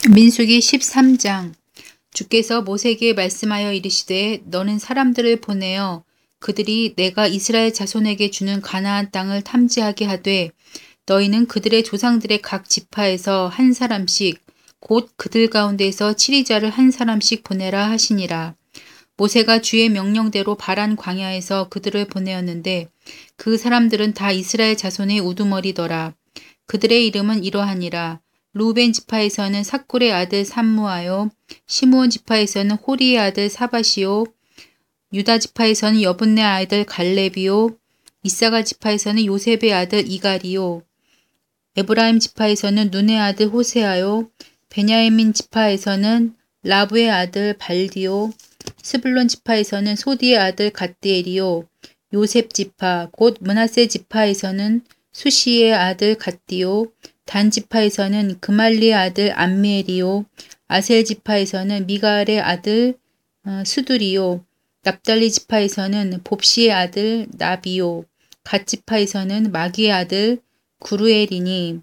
민수기 13장. 주께서 모세에게 말씀하여 이르시되 너는 사람들을 보내어 그들이 내가 이스라엘 자손에게 주는 가나안 땅을 탐지하게 하되 너희는 그들의 조상들의 각 지파에서 한 사람씩 곧 그들 가운데에서 치리자를 한 사람씩 보내라 하시니라. 모세가 주의 명령대로 바란 광야에서 그들을 보내었는데 그 사람들은 다 이스라엘 자손의 우두머리더라. 그들의 이름은 이러하니라. 루벤 지파에서는 삭굴의 아들 삼무아요. 시므온 지파에서는 호리의 아들 사밧이요. 유다 지파에서는 여분네 아들 갈렙이요. 이사갈 지파에서는 요셉의 아들 이갈이요. 에브라임 지파에서는 눈의 아들 호세아요. 베냐민 지파에서는 라브의 아들 발디요. 스불론 지파에서는 소디의 아들 갓디엘이요. 요셉 지파 곧 므낫세 지파에서는 수시의 아들 갓디요. 단 지파에서는 그말리의 아들 암미엘이요. 아셀 지파에서는 미가엘의 아들 수두리요. 납달리 지파에서는 봅시의 아들 나비요. 갓 지파에서는 마기의 아들 구루엘이니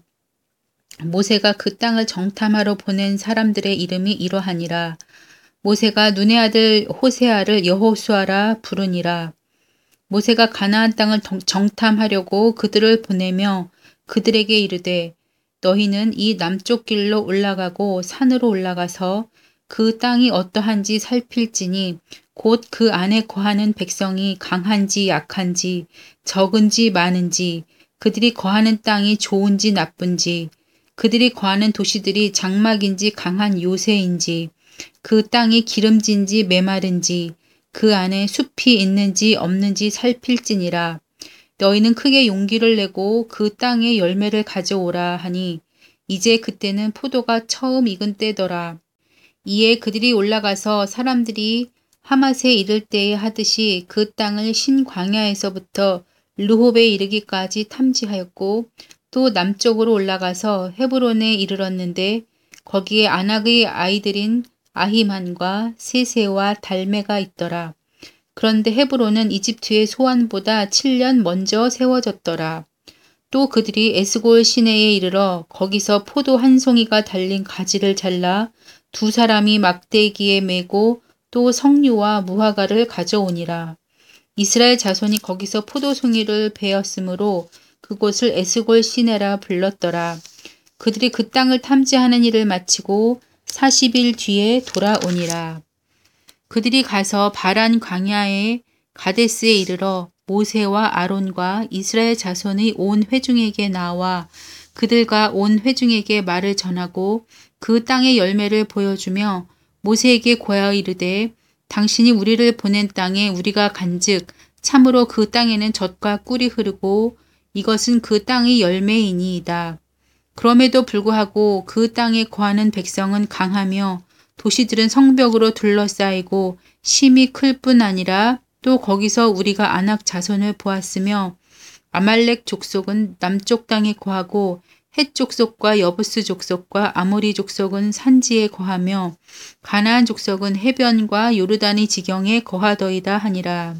모세가 그 땅을 정탐하러 보낸 사람들의 이름이 이러하니라. 모세가 눈의 아들 호세아를 여호수아라 부르니라. 모세가 가나안 땅을 정탐하려고 그들을 보내며 그들에게 이르되 너희는 이 남쪽 길로 올라가고 산으로 올라가서 그 땅이 어떠한지 살필지니 곧 그 안에 거하는 백성이 강한지 약한지 적은지 많은지 그들이 거하는 땅이 좋은지 나쁜지 그들이 거하는 도시들이 장막인지 강한 요새인지 그 땅이 기름진지 메마른지 그 안에 숲이 있는지 없는지 살필지니라. 너희는 크게 용기를 내고 그 땅의 열매를 가져오라 하니 이제 그때는 포도가 처음 익은 때더라. 이에 그들이 올라가서 사람들이 하맛에 이를 때에 하듯이 그 땅을 신광야에서부터 르홉에 이르기까지 탐지하였고 또 남쪽으로 올라가서 헤브론에 이르렀는데 거기에 아낙의 아이들인 아히만과 세세와 달메가 있더라. 그런데 헤브론은 이집트의 소안보다 7년 먼저 세워졌더라. 또 그들이 에스골 시내에 이르러 거기서 포도 한 송이가 달린 가지를 잘라 두 사람이 막대기에 메고 또 석류와 무화과를 가져오니라. 이스라엘 자손이 거기서 포도 송이를 베었으므로 그곳을 에스골 시내라 불렀더라. 그들이 그 땅을 탐지하는 일을 마치고 40일 뒤에 돌아오니라. 그들이 가서 바란 광야의 가데스에 이르러 모세와 아론과 이스라엘 자손의 온 회중에게 나와 그들과 온 회중에게 말을 전하고 그 땅의 열매를 보여주며 모세에게 고하여 이르되 당신이 우리를 보낸 땅에 우리가 간즉 참으로 그 땅에는 젖과 꿀이 흐르고 이것은 그 땅의 열매이니이다. 그럼에도 불구하고 그 땅에 거하는 백성은 강하며 도시들은 성벽으로 둘러싸이고 심히 클 뿐 아니라 또 거기서 우리가 아낙 자손을 보았으며 아말렉 족속은 남쪽 땅에 거하고 헷 족속과 여부스 족속과 아모리 족속은 산지에 거하며 가나안 족속은 해변과 요르단의 지경에 거하더이다 하니라.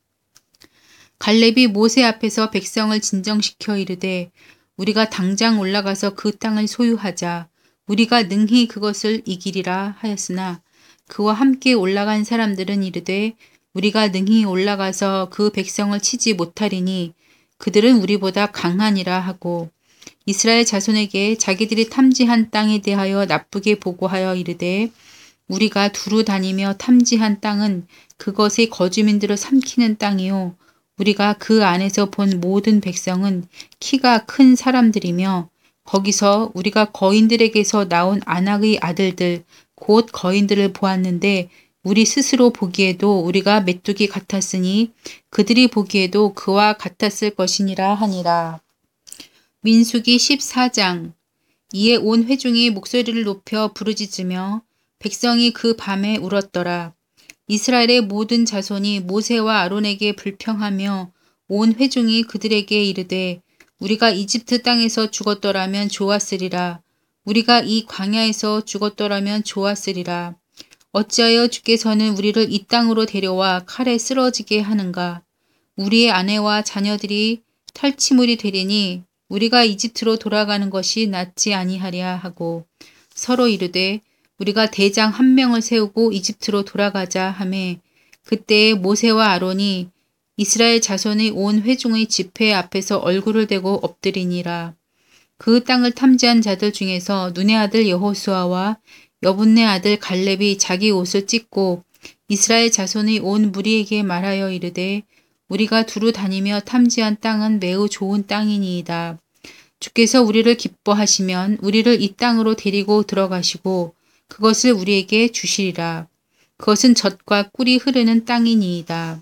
갈렙이 모세 앞에서 백성을 진정시켜 이르되 우리가 당장 올라가서 그 땅을 소유하자. 우리가 능히 그것을 이기리라 하였으나 그와 함께 올라간 사람들은 이르되 우리가 능히 올라가서 그 백성을 치지 못하리니 그들은 우리보다 강하니라 하고 이스라엘 자손에게 자기들이 탐지한 땅에 대하여 나쁘게 보고하여 이르되 우리가 두루 다니며 탐지한 땅은 그것의 거주민들을 삼키는 땅이요 우리가 그 안에서 본 모든 백성은 키가 큰 사람들이며 거기서 우리가 거인들에게서 나온 아낙의 아들들 곧 거인들을 보았는데 우리 스스로 보기에도 우리가 메뚜기 같았으니 그들이 보기에도 그와 같았을 것이니라 하니라. 민수기 14장. 이에 온 회중이 목소리를 높여 부르짖으며 백성이 그 밤에 울었더라. 이스라엘의 모든 자손이 모세와 아론에게 불평하며 온 회중이 그들에게 이르되 우리가 이집트 땅에서 죽었더라면 좋았으리라. 우리가 이 광야에서 죽었더라면 좋았으리라. 어찌하여 주께서는 우리를 이 땅으로 데려와 칼에 쓰러지게 하는가. 우리의 아내와 자녀들이 탈취물이 되리니 우리가 이집트로 돌아가는 것이 낫지 아니하랴 하고 서로 이르되 우리가 대장 한 명을 세우고 이집트로 돌아가자 하매 그때에 모세와 아론이 이스라엘 자손의 온 회중의 집회 앞에서 얼굴을 대고 엎드리니라. 그 땅을 탐지한 자들 중에서 눈의 아들 여호수아와 여분네 아들 갈렙이 자기 옷을 찢고 이스라엘 자손의 온 무리에게 말하여 이르되 우리가 두루 다니며 탐지한 땅은 매우 좋은 땅이니이다. 주께서 우리를 기뻐하시면 우리를 이 땅으로 데리고 들어가시고 그것을 우리에게 주시리라. 그것은 젖과 꿀이 흐르는 땅이니이다.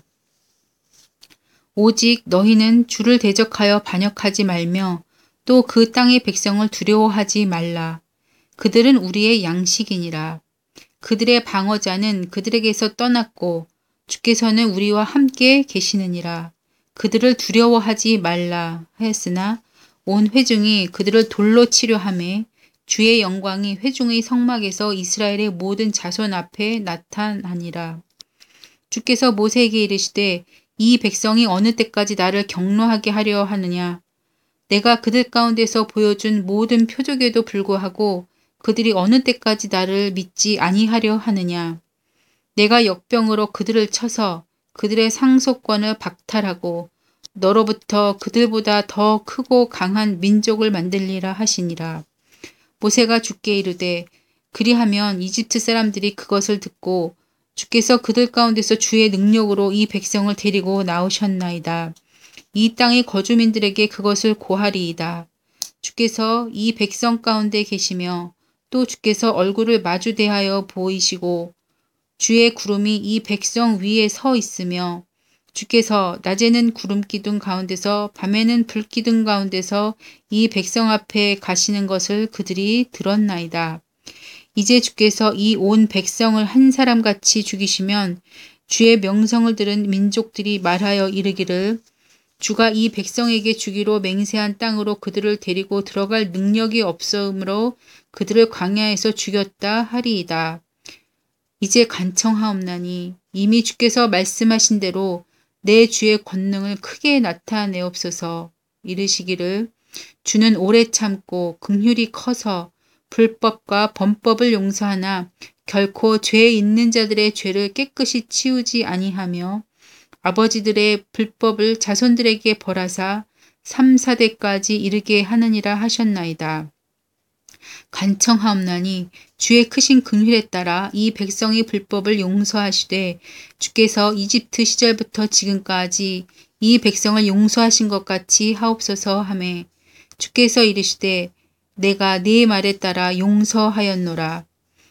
오직 너희는 주를 대적하여 반역하지 말며 또 그 땅의 백성을 두려워하지 말라. 그들은 우리의 양식이니라. 그들의 방어자는 그들에게서 떠났고 주께서는 우리와 함께 계시느니라. 그들을 두려워하지 말라 하였으나 온 회중이 그들을 돌로 치려하매 주의 영광이 회중의 성막에서 이스라엘의 모든 자손 앞에 나타나니라. 주께서 모세에게 이르시되 이 백성이 어느 때까지 나를 경노하게 하려 하느냐. 내가 그들 가운데서 보여준 모든 표적에도 불구하고 그들이 어느 때까지 나를 믿지 아니하려 하느냐. 내가 역병으로 그들을 쳐서 그들의 상속권을 박탈하고 너로부터 그들보다 더 크고 강한 민족을 만들리라 하시니라. 모세가 주께 이르되 그리하면 이집트 사람들이 그것을 듣고 주께서 그들 가운데서 주의 능력으로 이 백성을 데리고 나오셨나이다. 이 땅의 거주민들에게 그것을 고하리이다. 주께서 이 백성 가운데 계시며 또 주께서 얼굴을 마주 대하여 보이시고 주의 구름이 이 백성 위에 서 있으며 주께서 낮에는 구름 기둥 가운데서 밤에는 불 기둥 가운데서 이 백성 앞에 가시는 것을 그들이 들었나이다. 이제 주께서 이 온 백성을 한 사람같이 죽이시면 주의 명성을 들은 민족들이 말하여 이르기를 주가 이 백성에게 주기로 맹세한 땅으로 그들을 데리고 들어갈 능력이 없으므로 그들을 광야에서 죽였다 하리이다. 이제 간청하옵나니 이미 주께서 말씀하신 대로 내 주의 권능을 크게 나타내옵소서. 이르시기를 주는 오래 참고 긍휼이 커서 불법과 범법을 용서하나 결코 죄 있는 자들의 죄를 깨끗이 치우지 아니하며 아버지들의 불법을 자손들에게 벌하사 3, 4대까지 이르게 하느니라 하셨나이다. 간청하옵나니 주의 크신 긍휼에 따라 이 백성의 불법을 용서하시되 주께서 이집트 시절부터 지금까지 이 백성을 용서하신 것 같이 하옵소서 하매 주께서 이르시되 내가 네 말에 따라 용서하였노라.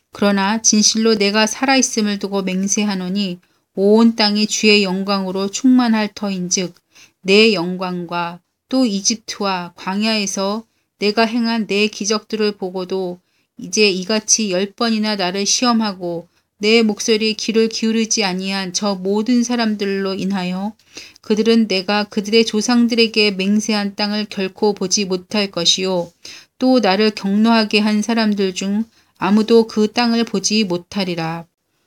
그러나 진실로 내가 살아있음을 두고 맹세하노니 온 땅이 주의 영광으로 충만할 터인즉 내 영광과 또 이집트와 광야에서 내가 행한 내 기적들을 보고도 이제 이같이 10번이나 나를 시험하고 내 목소리에 귀를 기울이지 아니한 저 모든 사람들로 인하여 그들은 내가 그들의 조상들에게 맹세한 땅을 결코 보지 못할 것이요 또 나를 경노하게 한 사람들 중 아무도 그 땅을 보지 못하리라.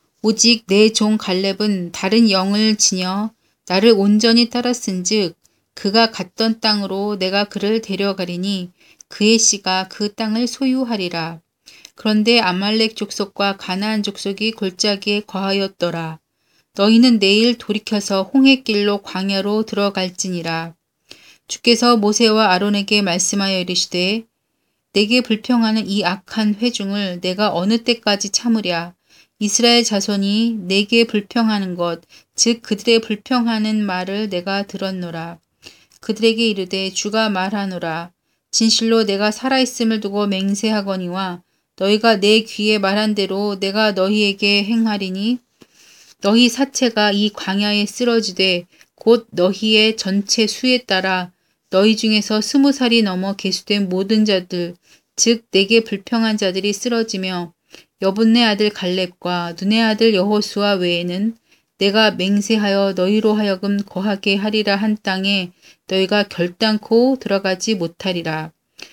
오직 내 종 갈렙은 다른 영을 지녀 나를 온전히 따랐은즉 그가 갔던 땅으로 내가 그를 데려가리니 그의 씨가 그 땅을 소유하리라. 그런데 아말렉 족속과 가나안 족속이 골짜기에 거하였더라. 너희는 내일 돌이켜서 홍해길로 광야로 들어갈지니라. 주께서 모세와 아론에게 말씀하여 이르시되 내게 불평하는 이 악한 회중을 내가 어느 때까지 참으랴. 이스라엘 자손이 내게 불평하는 것, 즉 그들의 불평하는 말을 내가 들었노라. 그들에게 이르되 주가 말하노라. 진실로 내가 살아있음을 두고 맹세하거니와 너희가 내 귀에 말한 대로 내가 너희에게 행하리니 너희 사체가 이 광야에 쓰러지되 곧 너희의 전체 수에 따라 너희 중에서 20살이 넘어 계수된 모든 자들 즉 내게 불평한 자들이 쓰러지며 여분네 아들 갈렙과 눈의 아들 여호수아 외에는 내가 맹세하여 너희로 하여금 거하게 하리라 한 땅에 너희가 결단코 들어가지 못하리라.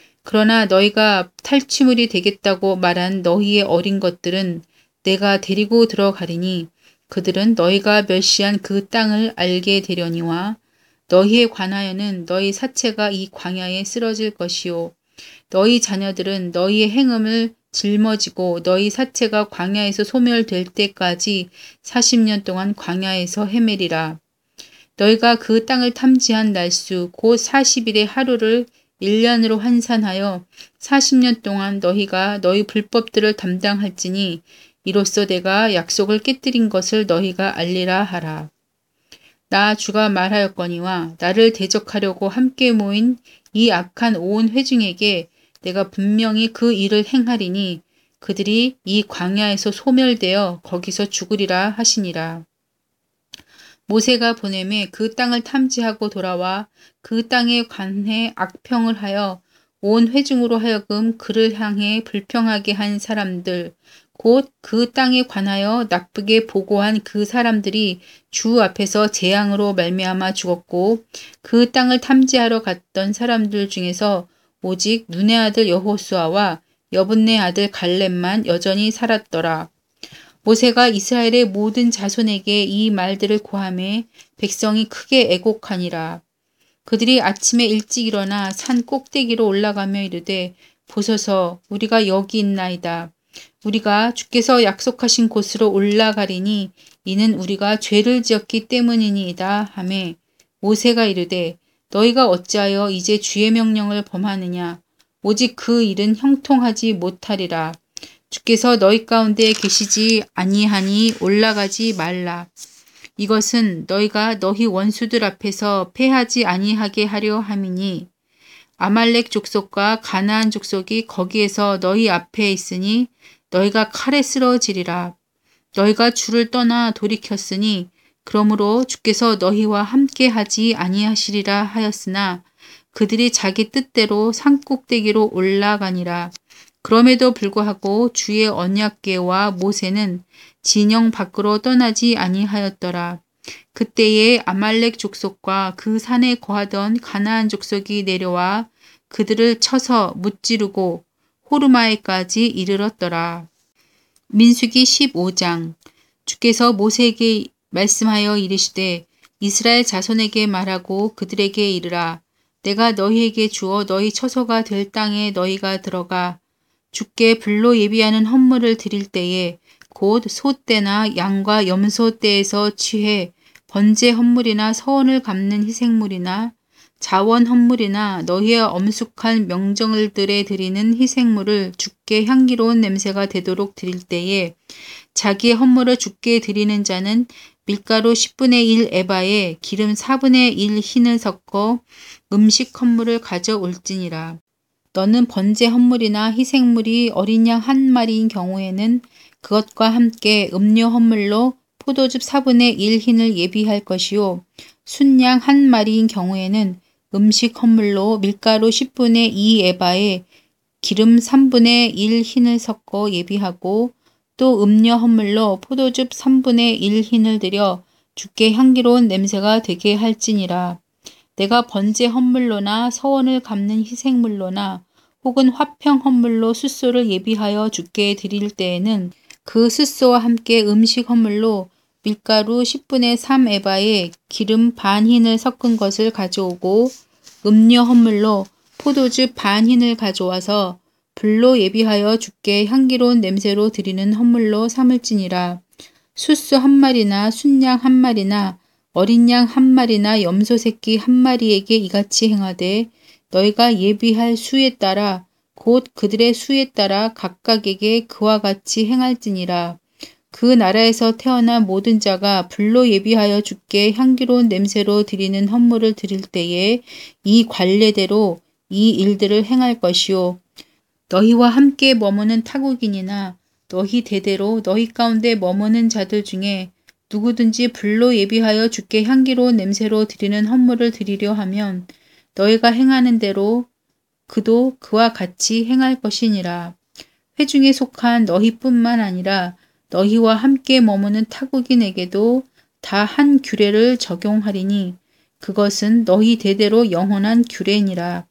그러나 너희가 탈취물이 되겠다고 말한 너희의 어린 것들은 내가 데리고 들어가리니 그들은 너희가 멸시한 그 땅을 알게 되려니와 너희에 관하여는 너희 사체가 이 광야에 쓰러질 것이요 너희 자녀들은 너희의 행음을 짊어지고 너희 사체가 광야에서 소멸될 때까지 40년 동안 광야에서 헤매리라. 너희가 그 땅을 탐지한 날수 곧 40일의 하루를 1년으로 환산하여 40년 동안 너희가 너희 불법들을 담당할지니 이로써 내가 약속을 깨뜨린 것을 너희가 알리라 하라. 나 주가 말하였거니와 나를 대적하려고 함께 모인 이 악한 온 회중에게 내가 분명히 그 일을 행하리니 그들이 이 광야에서 소멸되어 거기서 죽으리라 하시니라. 모세가 보내매 그 땅을 탐지하고 돌아와 그 땅에 관해 악평을 하여 온 회중으로 하여금 그를 향해 불평하게 한 사람들 곧 그 땅에 관하여 나쁘게 보고한 그 사람들이 주 앞에서 재앙으로 말미암아 죽었고 그 땅을 탐지하러 갔던 사람들 중에서 오직 눈의 아들 여호수아와 여분네 아들 갈렙만 여전히 살았더라. 모세가 이스라엘의 모든 자손에게 이 말들을 고하매 백성이 크게 애곡하니라. 그들이 아침에 일찍 일어나 산 꼭대기로 올라가며 이르되 보소서 우리가 여기 있나이다. 우리가 주께서 약속하신 곳으로 올라가리니 이는 우리가 죄를 지었기 때문이니이다 하매 모세가 이르되 너희가 어찌하여 이제 주의 명령을 범하느냐. 오직 그 일은 형통하지 못하리라. 주께서 너희 가운데 계시지 아니하니 올라가지 말라. 이것은 너희가 너희 원수들 앞에서 패하지 아니하게 하려 함이니 아말렉 족속과 가나안 족속이 거기에서 너희 앞에 있으니 너희가 칼에 쓰러지리라. 너희가 주를 떠나 돌이켰으니 그러므로 주께서 너희와 함께 하지 아니하시리라 하였으나 그들이 자기 뜻대로 산꼭대기로 올라가니라. 그럼에도 불구하고 주의 언약궤와 모세는 진영 밖으로 떠나지 아니하였더라. 그때에 아말렉 족속과 그 산에 거하던 가나안 족속이 내려와 그들을 쳐서 무찌르고 호르마에까지 이르렀더라. 민수기 15장. 주께서 모세에게 말씀하여 이르시되 이스라엘 자손에게 말하고 그들에게 이르라. 내가 너희에게 주어 너희 처소가 될 땅에 너희가 들어가 주께 불로 예비하는 헌물을 드릴 때에 곧 소떼나 양과 염소 떼에서 취해 번제 헌물이나 서원을 갚는 희생물이나 자원 헌물이나 너희의 엄숙한 명절들에 드리는 희생물을 주께 향기로운 냄새가 되도록 드릴 때에 자기의 헌물을 주께 드리는 자는 밀가루 10분의 1 에바에 기름 4분의 1 흰을 섞어 음식 헌물을 가져올지니라. 너는 번제 헌물이나 희생물이 어린 양 한 마리인 경우에는 그것과 함께 음료 헌물로 포도즙 4분의 1 흰을 예비할 것이요 순양 한 마리인 경우에는 음식 헌물로 밀가루 10분의 2 에바에 기름 3분의 1 흰을 섞어 예비하고 또 음료 헌물로 포도즙 3분의 1 흰을 들여 주께 향기로운 냄새가 되게 할지니라. 내가 번제 헌물로나 서원을 갚는 희생물로나 혹은 화평 헌물로 숫소를 예비하여 주께 드릴 때에는 그 숫소와 함께 음식 헌물로 밀가루 10분의 3 에바에 기름 반 흰을 섞은 것을 가져오고 음료 헌물로 포도즙 반 흰을 가져와서 불로 예비하여 주께 향기로운 냄새로 드리는 헌물로 삼을지니라. 숫소 한 마리나 순양 한 마리나 어린 양 한 마리나 염소 새끼 한 마리에게 이같이 행하되 너희가 예비할 수에 따라 곧 그들의 수에 따라 각각에게 그와 같이 행할지니라. 그 나라에서 태어난 모든 자가 불로 예비하여 주께 향기로운 냄새로 드리는 헌물을 드릴 때에 이 관례대로 이 일들을 행할 것이요 너희와 함께 머무는 타국인이나 너희 대대로 너희 가운데 머무는 자들 중에 누구든지 불로 예비하여 주께 향기로운 냄새로 드리는 헌물을 드리려 하면 너희가 행하는 대로 그도 그와 같이 행할 것이니라. 회중에 속한 너희뿐만 아니라 너희와 함께 머무는 타국인에게도 다 한 규례를 적용하리니 그것은 너희 대대로 영원한 규례니라.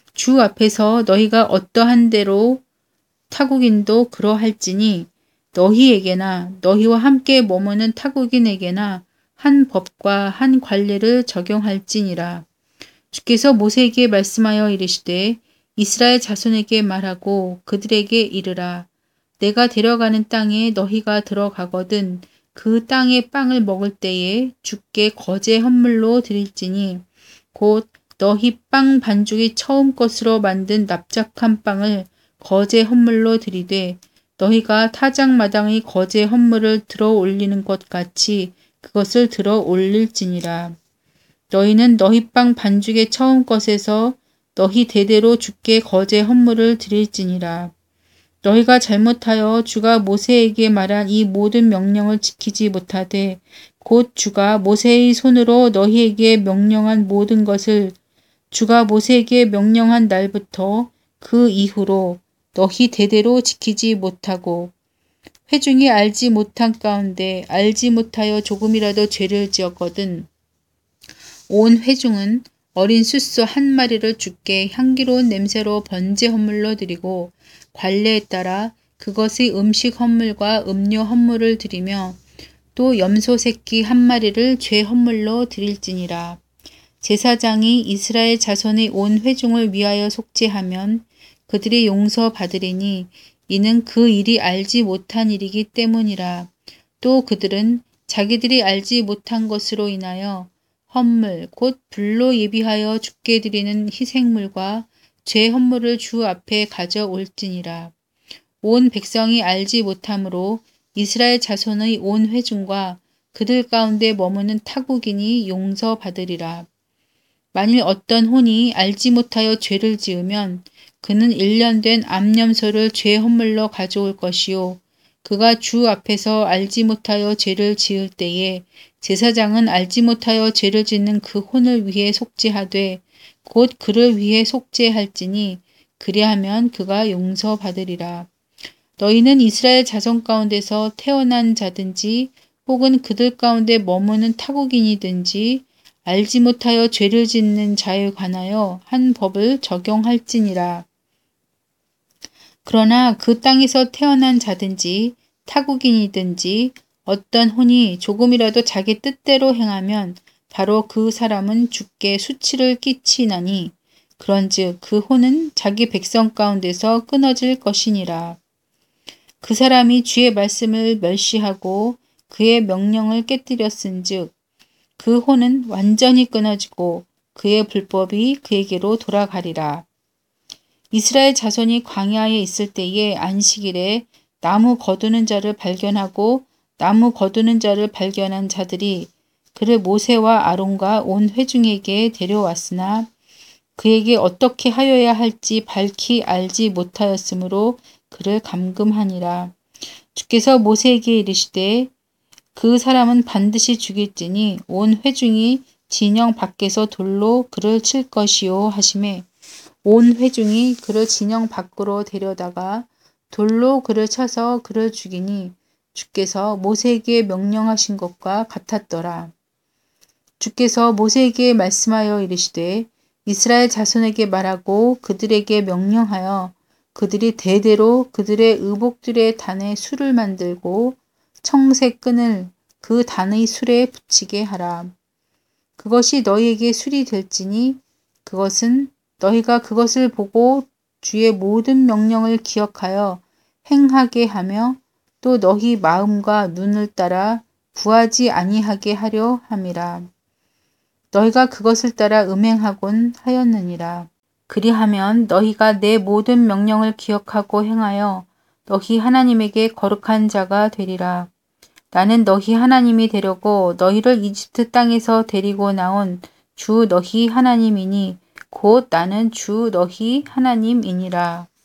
주 앞에서 너희가 어떠한 대로 타국인도 그러할지니 너희에게나 너희와 함께 머무는 타국인에게나 한 법과 한 관례를 적용할지니라. 주께서 모세에게 말씀하여 이르시되 이스라엘 자손에게 말하고 그들에게 이르라. 내가 데려가는 땅에 너희가 들어가거든 그 땅의 빵을 먹을 때에 주께 거제 헌물로 드릴지니 곧 너희 빵 반죽이 처음 것으로 만든 납작한 빵을 거제 헌물로 드리되 너희가 타작마당의 거제 헌물을 들어 올리는 것 같이 그것을 들어 올릴지니라. 너희는 너희 빵 반죽의 처음 것에서 너희 대대로 주께 거제 헌물을 드릴지니라. 너희가 잘못하여 주가 모세에게 말한 이 모든 명령을 지키지 못하되 곧 주가 모세의 손으로 너희에게 명령한 모든 것을 주가 모세에게 명령한 날부터 그 이후로 너희 대대로 지키지 못하고 회중이 알지 못한 가운데 알지 못하여 조금이라도 죄를 지었거든 온 회중은 어린 숫소 한 마리를 주께 향기로운 냄새로 번제 헌물로 드리고 관례에 따라 그것의 음식 헌물과 음료 헌물을 드리며 또 염소 새끼 한 마리를 죄 헌물로 드릴지니라. 제사장이 이스라엘 자손의 온 회중을 위하여 속죄하면 그들이 용서받으리니 이는 그 일이 알지 못한 일이기 때문이라. 또 그들은 자기들이 알지 못한 것으로 인하여 헌물 곧 불로 예비하여 주께 드리는 희생물과 죄 헌물을 주 앞에 가져올지니라. 온 백성이 알지 못함으로 이스라엘 자손의 온 회중과 그들 가운데 머무는 타국인이 용서받으리라. 만일 어떤 혼이 알지 못하여 죄를 지으면 그는 1년 된 암염소를 죄 헌물로 가져올 것이요 그가 주 앞에서 알지 못하여 죄를 지을 때에 제사장은 알지 못하여 죄를 짓는 그 혼을 위해 속죄하되 곧 그를 위해 속죄할지니 그리하면 그가 용서받으리라. 너희는 이스라엘 자손 가운데서 태어난 자든지 혹은 그들 가운데 머무는 타국인이든지 알지 못하여 죄를 짓는 자에 관하여 한 법을 적용할지니라. 그러나 그 땅에서 태어난 자든지 타국인이든지 어떤 혼이 조금이라도 자기 뜻대로 행하면 바로 그 사람은 주께 수치를 끼치나니 그런즉 그 혼은 자기 백성 가운데서 끊어질 것이니라. 그 사람이 주의 말씀을 멸시하고 그의 명령을 깨뜨렸은즉 그 혼은 완전히 끊어지고 그의 불법이 그에게로 돌아가리라. 이스라엘 자손이 광야에 있을 때에 안식일에 나무 거두는 자를 발견하고 나무 거두는 자를 발견한 자들이 그를 모세와 아론과 온 회중에게 데려왔으나 그에게 어떻게 하여야 할지 밝히 알지 못하였으므로 그를 감금하니라. 주께서 모세에게 이르시되 그 사람은 반드시 죽일지니 온 회중이 진영 밖에서 돌로 그를 칠 것이요 하시매 온 회중이 그를 진영 밖으로 데려다가 돌로 그를 쳐서 그를 죽이니 주께서 모세에게 명령하신 것과 같았더라. 주께서 모세에게 말씀하여 이르시되 이스라엘 자손에게 말하고 그들에게 명령하여 그들이 대대로 그들의 의복들의 단에 술을 만들고 청색 끈을 그 단의 술에 붙이게 하라. 그것이 너희에게 술이 될지니 그것은 너희가 그것을 보고 주의 모든 명령을 기억하여 행하게 하며 또 너희 마음과 눈을 따라 구하지 아니하게 하려 함이라. 너희가 그것을 따라 음행하곤 하였느니라. 그리하면 너희가 내 모든 명령을 기억하고 행하여 너희 하나님에게 거룩한 자가 되리라. 나는 너희 하나님이 되려고 너희를 이집트 땅에서 데리고 나온 주 너희 하나님이니 곧 나는 주 너희 하나님이니라.